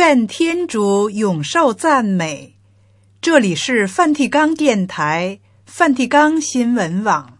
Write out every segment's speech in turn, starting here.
愿天主永受赞美。这里是梵蒂冈电台、梵蒂冈新闻网。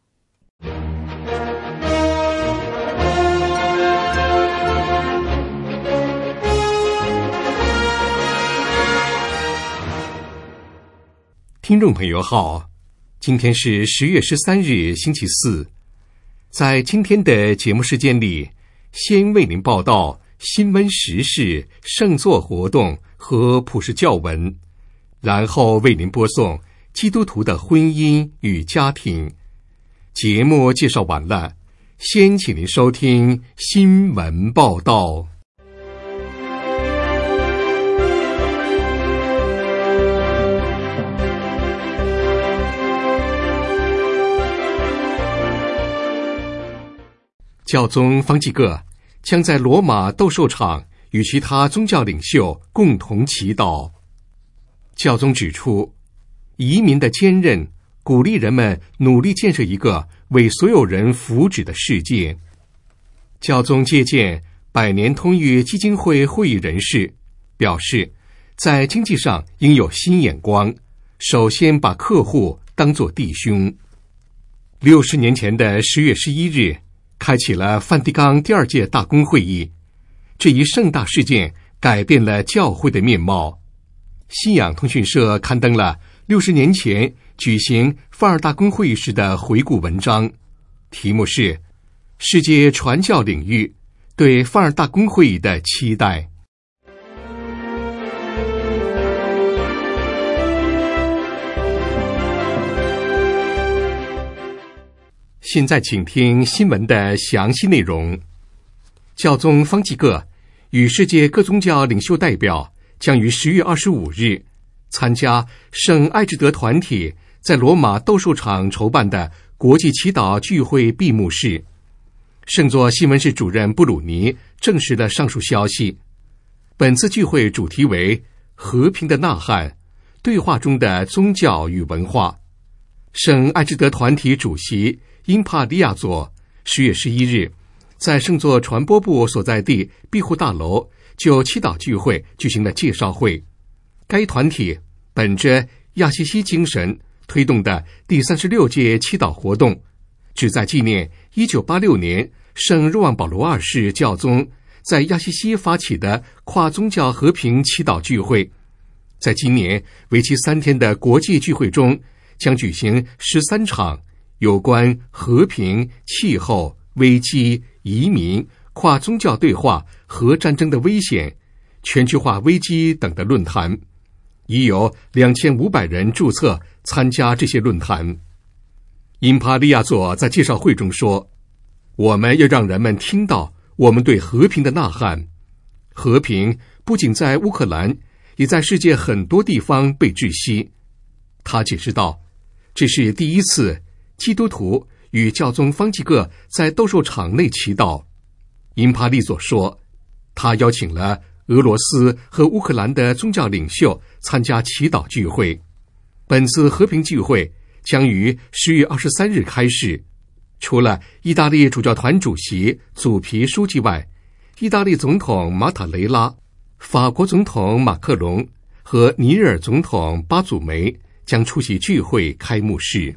听众朋友好，今天是10月13日星期四。在今天的节目时间里，先为您报道新闻时事、圣座活动和普世教文，然后为您播送基督徒的婚姻与家庭。节目介绍完了，先请您收听新闻报道。教宗方济各将在罗马斗兽场与其他宗教领袖共同祈祷。教宗指出，移民的坚韧鼓励人们努力建设一个为所有人福祉的世界。教宗接见百年通谕基金会会议人士，表示在经济上应有新眼光，首先把客户当作弟兄。60年前的10月11日开启了梵蒂冈第2届大公会议，这一盛大事件改变了教会的面貌。信仰通讯社刊登了60年前举行梵尔大公会议时的回顾文章，题目是《世界传教领域对梵尔大公会议的期待》。现在请听新闻的详细内容。教宗方济各与世界各宗教领袖代表将于10月25日参加圣艾智德团体在罗马斗兽场筹办的国际祈祷聚会闭幕式。圣座新闻室主任布鲁尼证实了上述消息。本次聚会主题为和平的呐喊，对话中的宗教与文化。圣艾智德团体主席英帕利亚佐10月11日在圣座传播部所在地庇护大楼就祈祷聚会举行了介绍会。该团体本着亚西西精神推动的第36届祈祷活动，旨在纪念1986年圣若望保罗2世教宗在亚西西发起的跨宗教和平祈祷聚会。在今年为期3天的国际聚会中，将举行13场有关和平、气候、危机、移民、跨宗教对话和战争的危险、全球化危机等的论坛，已有2500人注册参加这些论坛。英帕利亚佐在介绍会中说，我们要让人们听到我们对和平的呐喊。和平不仅在乌克兰，也在世界很多地方被窒息。他解释道，这是第一次基督徒与教宗方济各在斗兽场内祈祷。英帕利佐说，他邀请了俄罗斯和乌克兰的宗教领袖参加祈祷聚会。本次和平聚会将于10月23日开始。除了意大利主教团主席祖皮书记外，意大利总统马塔雷拉、法国总统马克龙和尼日尔总统巴祖梅将出席聚会开幕式。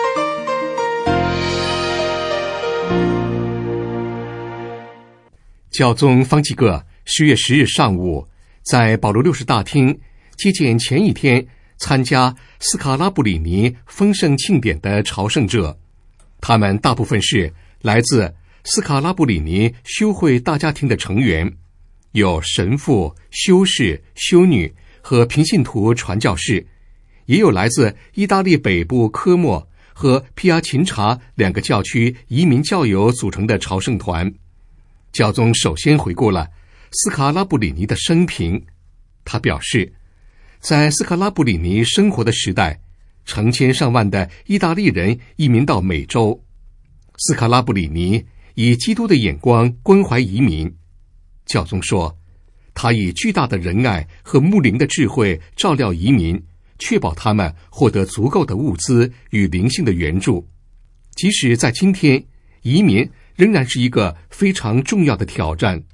教宗方济各10月10日上午在保罗六世大厅接见前一天参加斯卡拉布里尼丰盛庆典的朝圣者，他们大部分是来自斯卡拉布里尼修会大家庭的成员，有神父、修士、修女和平信徒传教士，也有来自意大利北部科莫和皮亚琴察2个教区移民教友组成的朝圣团。教宗首先回顾了斯卡拉布里尼的生平。他表示，在斯卡拉布里尼生活的时代，成千上万的意大利人移民到美洲。斯卡拉布里尼以基督的眼光关怀移民。教宗说，他以巨大的仁爱和牧灵的智慧照料移民，确保他们获得足够的物资与灵性的援助。即使在今天，移民仍然是一个非常重要的挑战。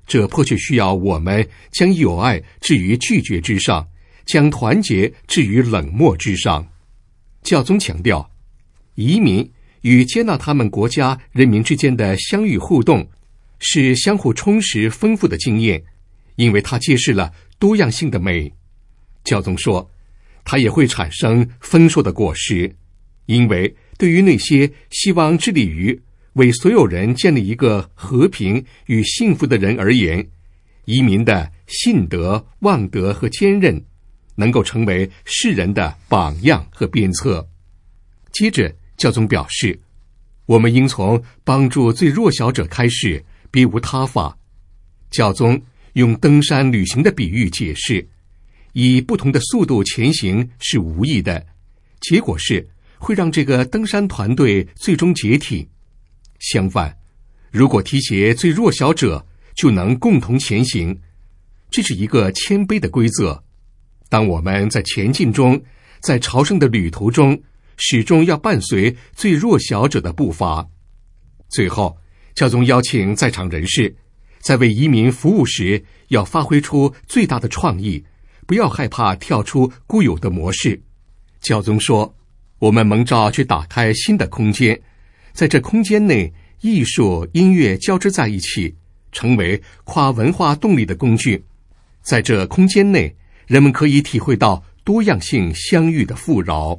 这迫切需要我们将友爱置于拒绝之上，将团结置于冷漠之上。教宗强调，移民与接纳他们国家人民之间的相遇互动是相互充实丰富的经验，因为它揭示了多样性的美。教宗说，它也会产生丰硕的果实，因为对于那些希望致力于为所有人建立一个和平与幸福的人而言，移民的信德、望德和坚韧能够成为世人的榜样和鞭策。接着，教宗表示，我们应从帮助最弱小者开始，别无他法。教宗用登山旅行的比喻解释，以不同的速度前行是无益的，结果是会让这个登山团队最终解体。相反，如果提携最弱小者，就能共同前行。这是一个谦卑的规则。当我们在前进中，在朝圣的旅途中，始终要伴随最弱小者的步伐。最后，教宗邀请在场人士，在为移民服务时，要发挥出最大的创意，不要害怕跳出固有的模式。教宗说，我们蒙召去打开新的空间，在这空间内，艺术、音乐交织在一起，成为跨文化动力的工具。在这空间内，人们可以体会到多样性相遇的富饶。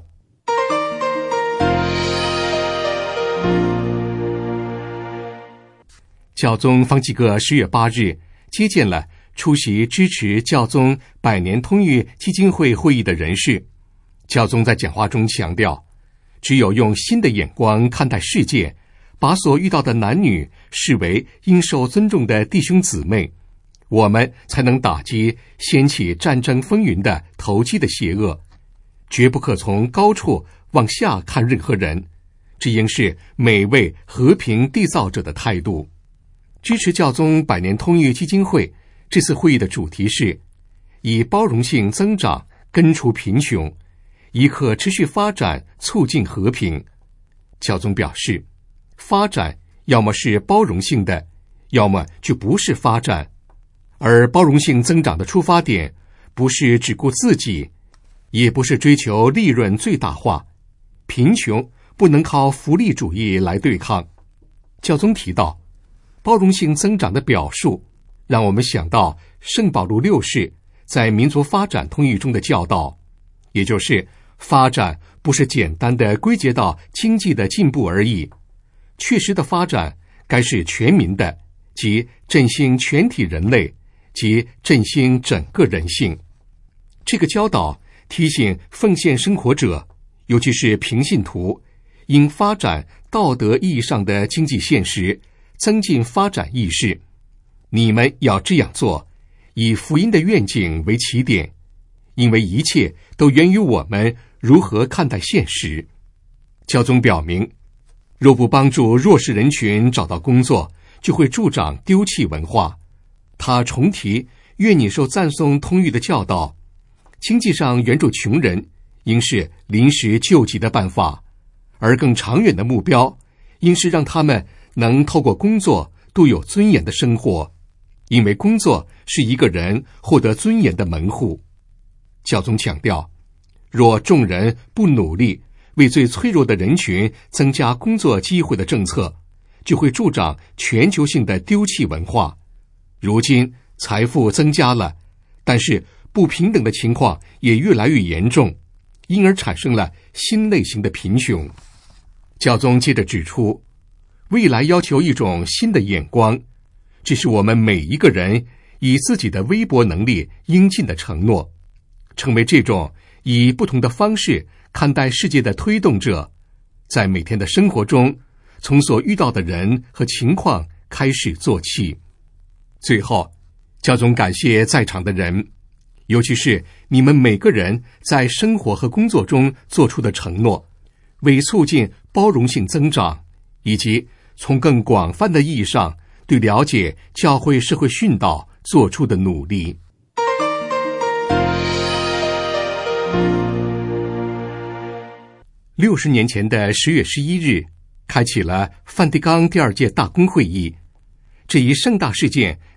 教宗方济各10月8日接见了出席支持教宗百年通谕基金会会议的人士。教宗在讲话中强调，只有用新的眼光看待世界，把所遇到的男女视为应受尊重的弟兄姊妹，我们才能打击掀起战争风云的投机的邪恶。绝不可从高处往下看任何人，这应是每位和平缔造者的态度。支持教宗百年通谕基金会这次会议的主题是以包容性增长根除贫穷，以可持续发展促进和平。教宗表示，发展要么是包容性的，要么就不是发展。而包容性增长的出发点不是只顾自己，也不是追求利润最大化。贫穷不能靠福利主义来对抗。教宗提到，包容性增长的表述让我们想到圣保禄六世在民族发展通谕中的教导，也就是发展不是简单的归结到经济的进步而已，确实的发展该是全民的，即振兴全体人类，即振兴整个人性。这个教导提醒奉献生活者，尤其是平信徒，应发展道德意义上的经济现实，增进发展意识。你们要这样做，以福音的愿景为起点，因为一切都源于我们如何看待现实。教宗表明，若不帮助弱势人群找到工作，就会助长丢弃文化。他重提愿你受赞颂通谕的教导，经济上援助穷人应是临时救急的办法，而更长远的目标应是让他们能透过工作度有尊严的生活，因为工作是一个人获得尊严的门户。教宗强调，若众人不努力为最脆弱的人群增加工作机会的政策，就会助长全球性的丢弃文化。如今财富增加了，但是不平等的情况也越来越严重，因而产生了新类型的贫穷。教宗接着指出，未来要求一种新的眼光，这是我们每一个人以自己的微薄能力应尽的承诺，成为这种以不同的方式看待世界的推动者，在每天的生活中，从所遇到的人和情况开始做起。最后，教宗感谢在场的人，尤其是你们每个人在生活和工作中做出的承诺，为促进包容性增长，以及从更广泛的意义上对了解教会社会训导做出的努力。60年前的10月11日，开启了梵蒂冈第2届大公会议。这一盛大事件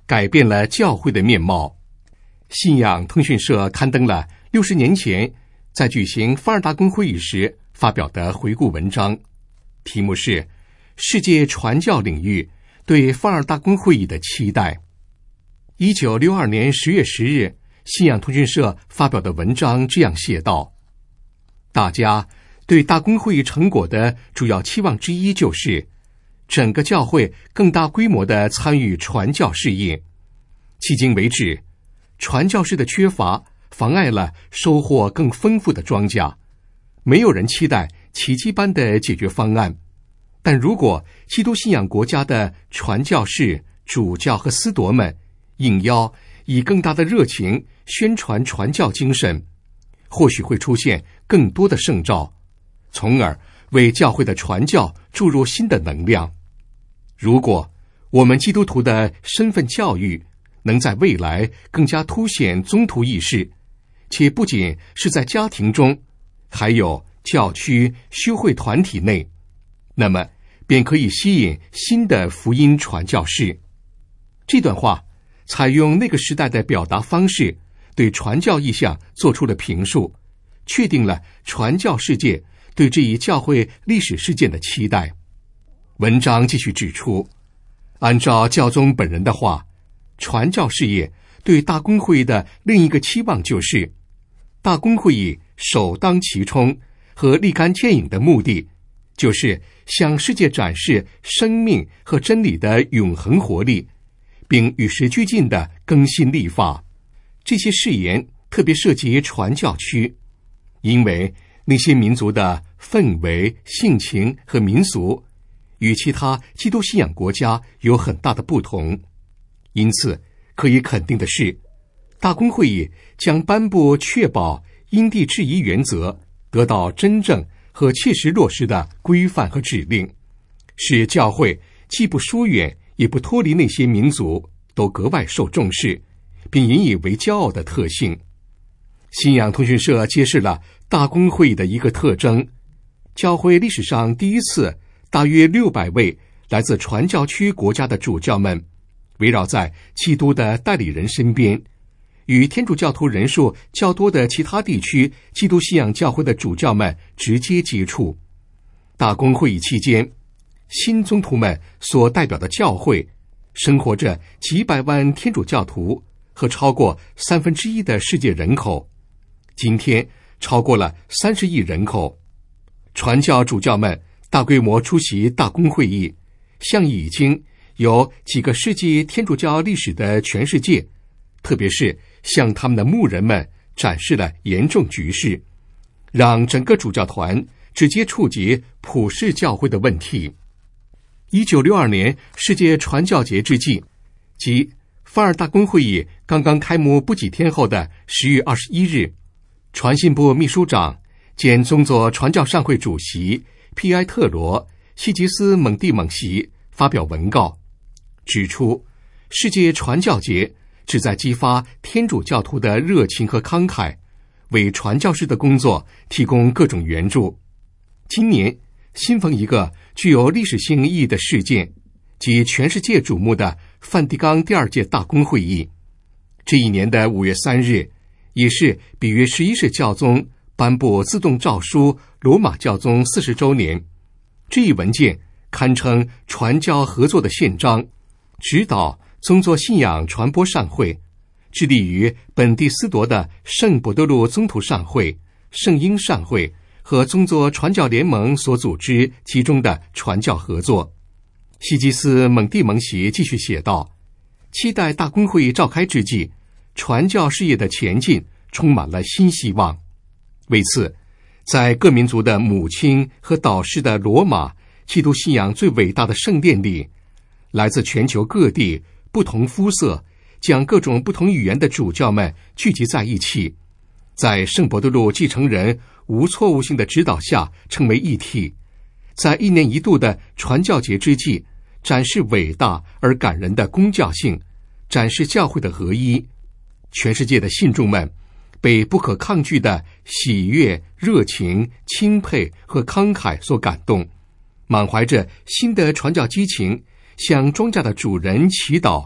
改变了教会的面貌。信仰通讯社刊登了60年前在举行法尔大公会议时发表的回顾文章，题目是《世界传教领域对法尔大公会议的期待》。1962年10月10日，信仰通讯社发表的文章这样写道：大家对大公会议成果的主要期望之一就是整个教会更大规模地参与传教事业。迄今为止，传教士的缺乏妨碍了收获更丰富的庄稼。没有人期待奇迹般的解决方案，但如果基督信仰国家的传教士、主教和司铎们应邀以更大的热情宣传传教精神，或许会出现更多的圣召，从而为教会的传教注入新的能量。如果我们基督徒的身份教育能在未来更加凸显宗徒意识，且不仅是在家庭中，还有教区、修会团体内，那么便可以吸引新的福音传教士。这段话采用那个时代的表达方式，对传教意向做出了评述，确定了传教世界对这一教会历史事件的期待。文章继续指出，按照教宗本人的话，传教事业对大公会议的另一个期望就是，大公会议首当其冲和立竿见影的目的，就是向世界展示生命和真理的永恒活力，并与时俱进地更新立法。这些誓言特别涉及传教区，因为那些民族的氛围、性情和民俗与其他基督信仰国家有很大的不同。因此可以肯定的是，大公会议将颁布确保因地制宜原则得到真正和切实落实的规范和指令，使教会既不疏远也不脱离那些民族，都格外受重视并引以为骄傲的特性。信仰通讯社揭示了大公会议的一个特征：教会历史上第一次大约600位来自传教区国家的主教们围绕在基督的代理人身边，与天主教徒人数较多的其他地区基督信仰教会的主教们直接接触。大公会议期间，新宗徒们所代表的教会生活着几百万天主教徒和超过1/3的世界人口，今天超过了30亿人口。传教主教们大规模出席大公会议，向已经有几个世纪天主教历史的全世界，特别是向他们的牧人们展示了严重局势，让整个主教团直接触及普世教会的问题。1962年世界传教节之际，即法尔大公会议刚刚开幕不几天后的10月21日，传信部秘书长兼宗座传教上会主席皮埃特罗·西吉斯蒙蒂蒙席发表文告，指出世界传教节旨在激发天主教徒的热情和慷慨，为传教士的工作提供各种援助。今年新逢一个具有历史性意义的事件，即全世界瞩目的梵蒂冈第2届大公会议。这一年的5月3日，也是比约11世教宗颁布自动诏书罗马教宗40周年。这一文件堪称传教合作的宪章，指导宗座信仰传播善会，致力于本地司铎的圣伯多禄宗徒善会、圣婴善会和宗座传教联盟所组织其中的传教合作。西基斯蒙蒂蒙席继续写道，期待大公会议召开之际，传教事业的前进充满了新希望。为此，在各民族的母亲和导师的罗马基督信仰最伟大的圣殿里，来自全球各地不同肤色、讲各种不同语言的主教们聚集在一起，在圣伯多禄继承人无错误性的指导下成为一体，在1年1度的传教节之际，展示伟大而感人的公教性，展示教会的合一。全世界的信众们被不可抗拒的喜悦、热情、钦佩和慷慨所感动，满怀着新的传教激情，向庄稼的主人祈祷，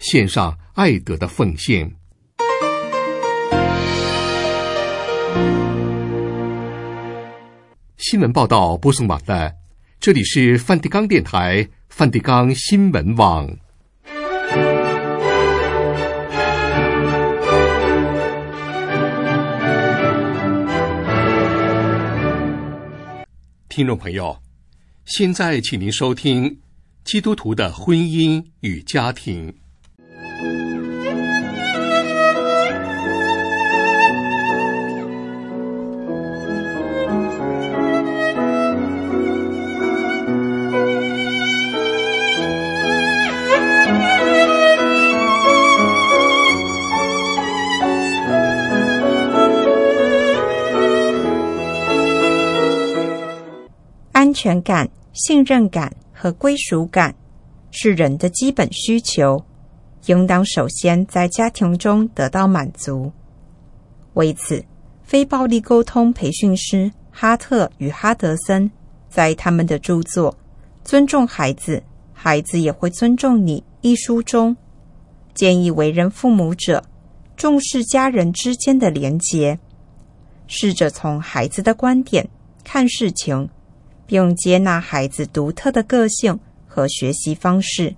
献上爱德的奉献。新闻报道播送完了，这里是梵蒂冈电台梵蒂冈新闻网。听众朋友，现在请您收听基督徒的婚姻与家庭。 安全感、信任感和归属感是人的基本需求，应当首先在家庭中得到满足。为此，非暴力沟通培训师哈特与哈德森在他们的著作《尊重孩子，孩子也会尊重你》一书中，建议为人父母者重视家人之间的连结，试着从孩子的观点看事情，并接纳孩子独特的个性和学习方式。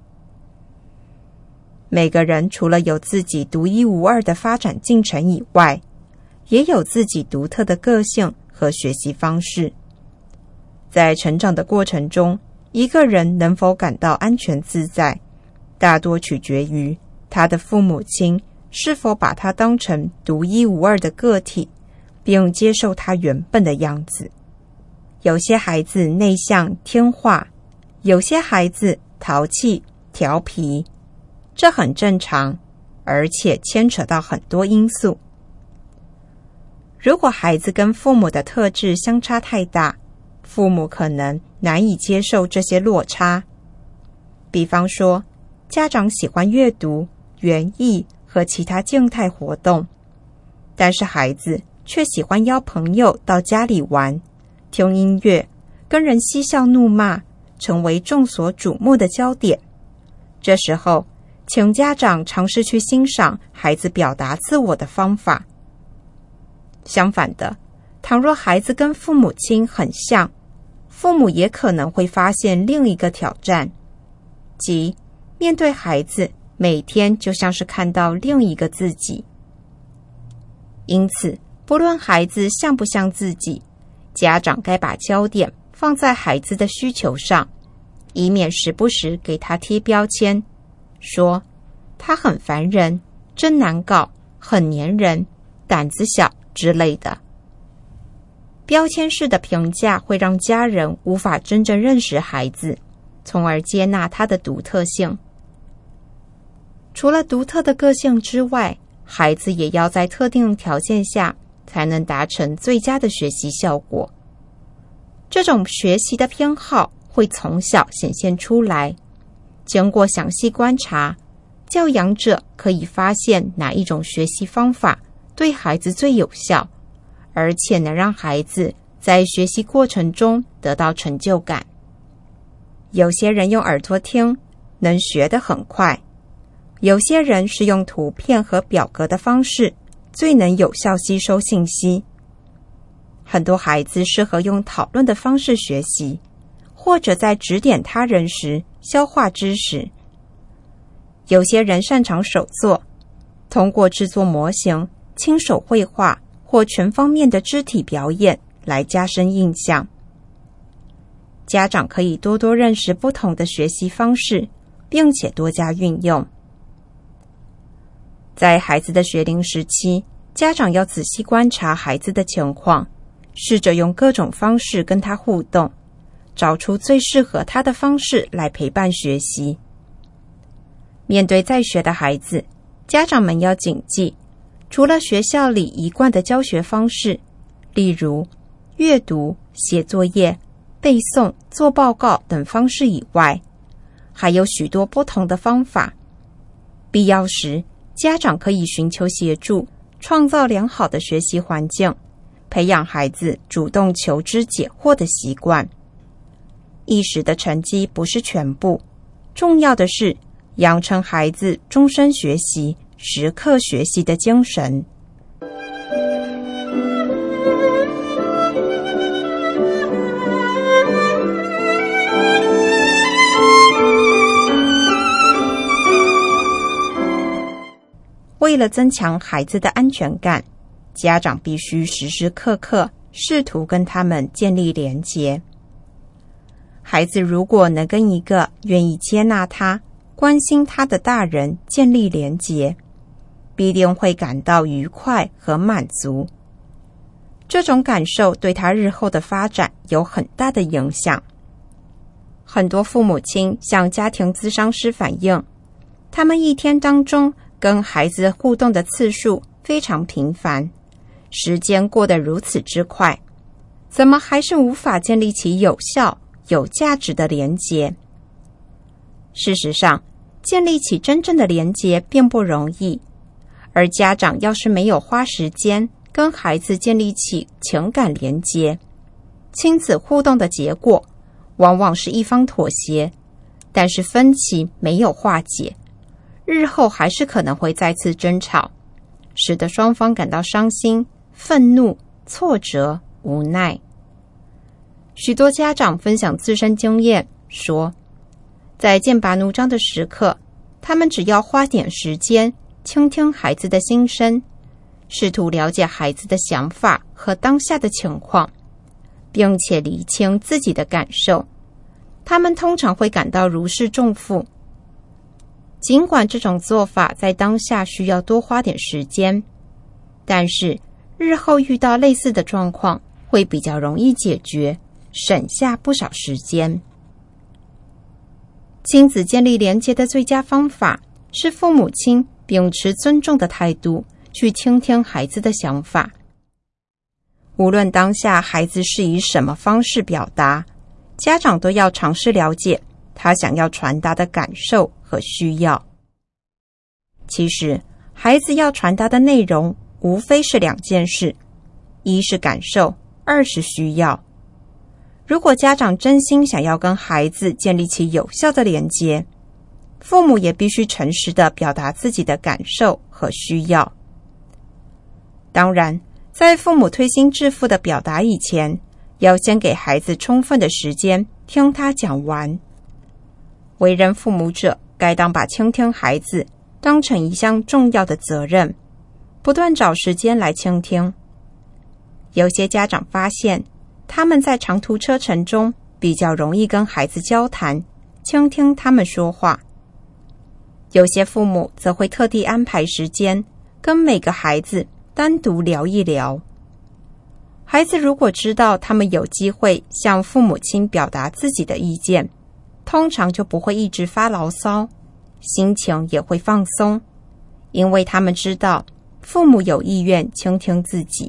每个人除了有自己独一无二的发展进程以外，也有自己独特的个性和学习方式。在成长的过程中，一个人能否感到安全自在，大多取决于他的父母亲是否把他当成独一无二的个体，并接受他原本的样子。有些孩子内向听话，有些孩子淘气调皮，这很正常，而且牵扯到很多因素。如果孩子跟父母的特质相差太大，父母可能难以接受这些落差。比方说，家长喜欢阅读、园艺和其他静态活动，但是孩子却喜欢邀朋友到家里玩，听音乐，跟人嬉笑怒骂，成为众所瞩目的焦点。这时候，请家长尝试去欣赏孩子表达自我的方法。相反的，倘若孩子跟父母亲很像，父母也可能会发现另一个挑战，即面对孩子，每天就像是看到另一个自己。因此，不论孩子像不像自己，家长该把焦点放在孩子的需求上，以免时不时给他贴标签，说他很烦人，真难搞，很黏人，胆子小之类的。标签式的评价会让家人无法真正认识孩子，从而接纳他的独特性。除了独特的个性之外，孩子也要在特定条件下才能达成最佳的学习效果。这种学习的偏好会从小显现出来，经过详细观察，教养者可以发现哪一种学习方法对孩子最有效，而且能让孩子在学习过程中得到成就感。有些人用耳朵听，能学得很快；有些人是用图片和表格的方式，最能有效吸收信息。很多孩子适合用讨论的方式学习，或者在指点他人时消化知识。有些人擅长手作，通过制作模型、亲手绘画或全方面的肢体表演来加深印象。家长可以多多认识不同的学习方式，并且多加运用。在孩子的学龄时期，家长要仔细观察孩子的情况，试着用各种方式跟他互动，找出最适合他的方式来陪伴学习。面对在学的孩子，家长们要谨记，除了学校里一贯的教学方式，例如阅读、写作业、背诵、做报告等方式以外，还有许多不同的方法。必要时，家长可以寻求协助，创造良好的学习环境，培养孩子主动求知解惑的习惯。一时的成绩不是全部，重要的是养成孩子终身学习、时刻学习的精神。为了增强孩子的安全感，家长必须时时刻刻试图跟他们建立连结。孩子如果能跟一个愿意接纳他、关心他的大人建立连结，必定会感到愉快和满足。这种感受对他日后的发展有很大的影响。很多父母亲向家庭咨商师反映，他们一天当中跟孩子互动的次数非常频繁，时间过得如此之快，怎么还是无法建立起有效、有价值的连结？事实上，建立起真正的连结并不容易，而家长要是没有花时间跟孩子建立起情感连结，亲子互动的结果往往是一方妥协，但是分歧没有化解，日后还是可能会再次争吵，使得双方感到伤心、愤怒、挫折、无奈。许多家长分享自身经验说，在剑拔弩张的时刻，他们只要花点时间倾听孩子的心声，试图了解孩子的想法和当下的情况，并且厘清自己的感受，他们通常会感到如释重负。尽管这种做法在当下需要多花点时间，但是日后遇到类似的状况会比较容易解决，省下不少时间。亲子建立连结的最佳方法是父母亲秉持尊重的态度去倾听孩子的想法。无论当下孩子是以什么方式表达，家长都要尝试了解他想要传达的感受和需要。其实，孩子要传达的内容无非是两件事，一是感受，二是需要。如果家长真心想要跟孩子建立起有效的连结，父母也必须诚实地表达自己的感受和需要。当然，在父母推心置腹的表达以前，要先给孩子充分的时间听他讲完。为人父母者，该当把倾听孩子当成一项重要的责任，不断找时间来倾听。有些家长发现，他们在长途车程中比较容易跟孩子交谈，倾听他们说话。有些父母则会特地安排时间，跟每个孩子单独聊一聊。孩子如果知道他们有机会向父母亲表达自己的意见，通常就不会一直发牢骚，心情也会放松，因为他们知道父母有意愿倾听自己。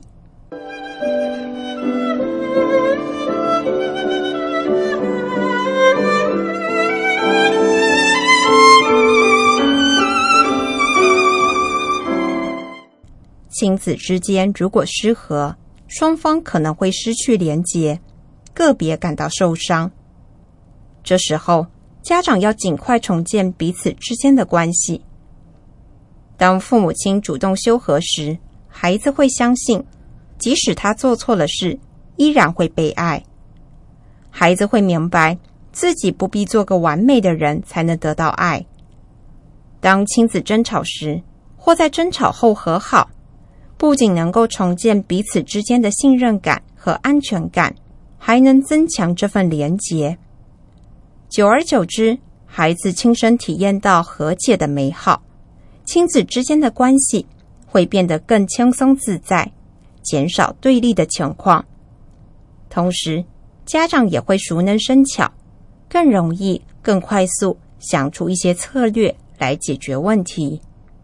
亲子之间如果失和，双方可能会失去连结，个别感到受伤。这时候，家长要尽快重建彼此之间的关系。当父母亲主动修和时，孩子会相信，即使他做错了事，依然会被爱。孩子会明白，自己不必做个完美的人才能得到爱。当亲子争吵时，或在争吵后和好，不仅能够重建彼此之间的信任感和安全感，还能增强这份连结。久而久之，孩子亲身体验到和解的美好，亲子之间的关系会变得更轻松自在，减少对立的情况。同时，家长也会熟能生巧，更容易、更快速想出一些策略来解决问题。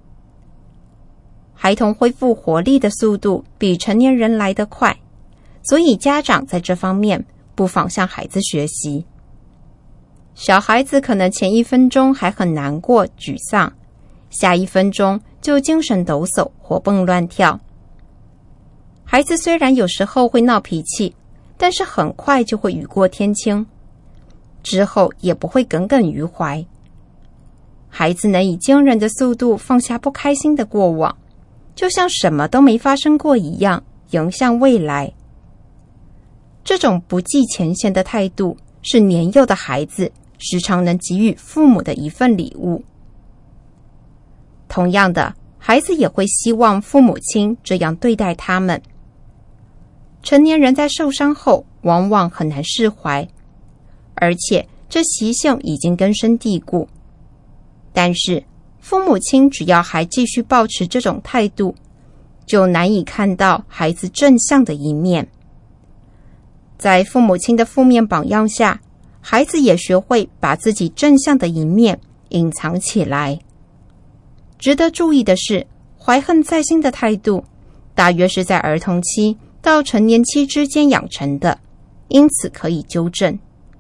孩童恢复活力的速度比成年人来得快，所以家长在这方面不妨向孩子学习。小孩子可能前1分钟还很难过、沮丧，下1分钟就精神抖擞、活蹦乱跳。孩子虽然有时候会闹脾气，但是很快就会雨过天晴，之后也不会耿耿于怀。 孩子能以惊人的速度放下不开心的过往，就像什么都没发生过一样，迎向未来。这种不计前嫌的态度，是年幼的孩子时常能给予父母的一份礼物。同样的，孩子也会希望父母亲这样对待他们。成年人在受伤后，往往很难释怀，而且这习性已经根深蒂固。但是，父母亲只要还继续抱持这种态度，就难以看到孩子正向的一面。在父母亲的负面榜样下，孩子也学会把自己正向的一面隐藏起来。值得注意的是，怀恨在心的态度大约是在儿童期到成年期之间养成的，因此可以纠正。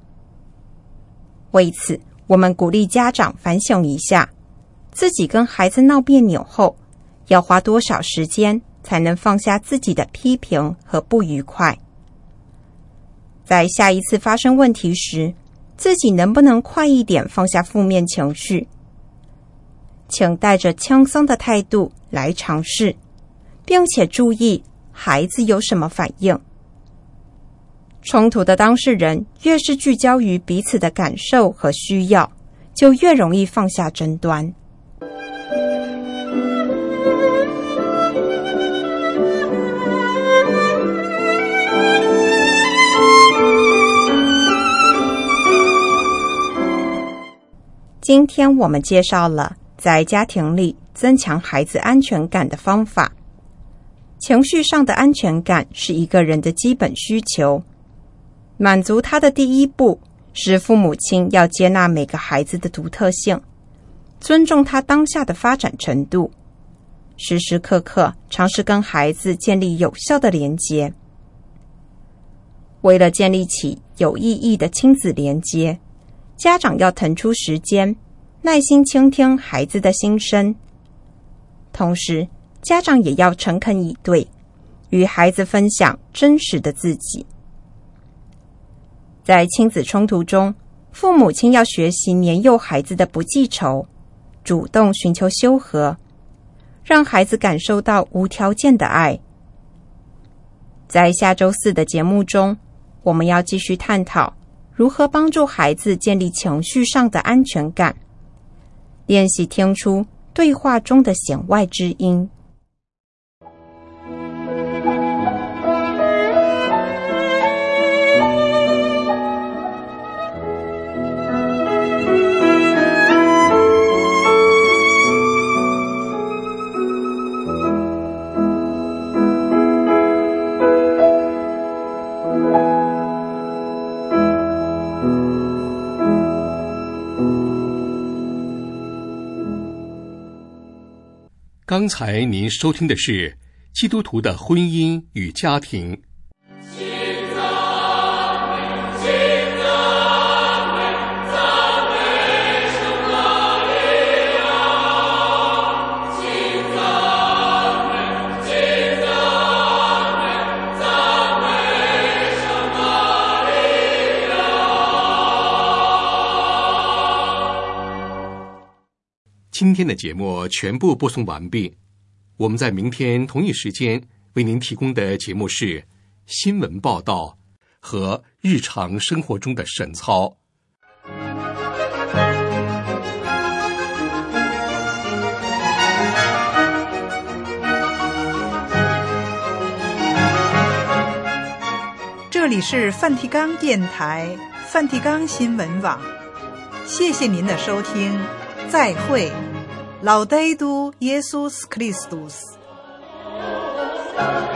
为此，我们鼓励家长反省一下，自己跟孩子闹别扭后，要花多少时间才能放下自己的批评和不愉快。在下一次发生问题时，自己能不能快一点放下负面情绪？请带着轻松的态度来尝试，并且注意孩子有什么反应。冲突的当事人越是聚焦于彼此的感受和需要，就越容易放下争端。今天我们介绍了在家庭里增强孩子安全感的方法。情绪上的安全感是一个人的基本需求，满足他的第一步是父母亲要接纳每个孩子的独特性，尊重他当下的发展程度，时时刻刻尝试跟孩子建立有效的连结。为了建立起有意义的亲子连结，家长要腾出时间，耐心倾听孩子的心声。同时，家长也要诚恳以对，与孩子分享真实的自己。在亲子冲突中，父母亲要学习年幼孩子的不记仇，主动寻求修和，让孩子感受到无条件的爱。在下周4的节目中，我们要继续探讨如何帮助孩子建立情绪上的安全感，练习听出对话中的弦外之音。 刚才您收听的是基督徒的婚姻与家庭。今天的节目全部播送完毕，我们在明天同一时间为您提供的节目是新闻报道和日常生活中的神操。 这里是梵蒂冈电台梵蒂冈新闻网，谢谢您的收听，再会。Laudetur Jesus Christus。